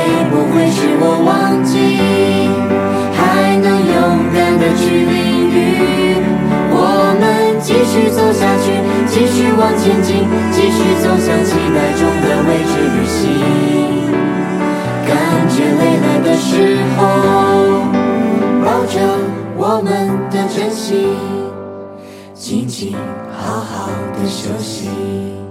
不会使我忘记，还能勇敢地去淋雨。我们继续走下去，继续往前进，继续走向期待中的未知旅行。感觉累了的时候，抱着我们的真心，静静好好的休息。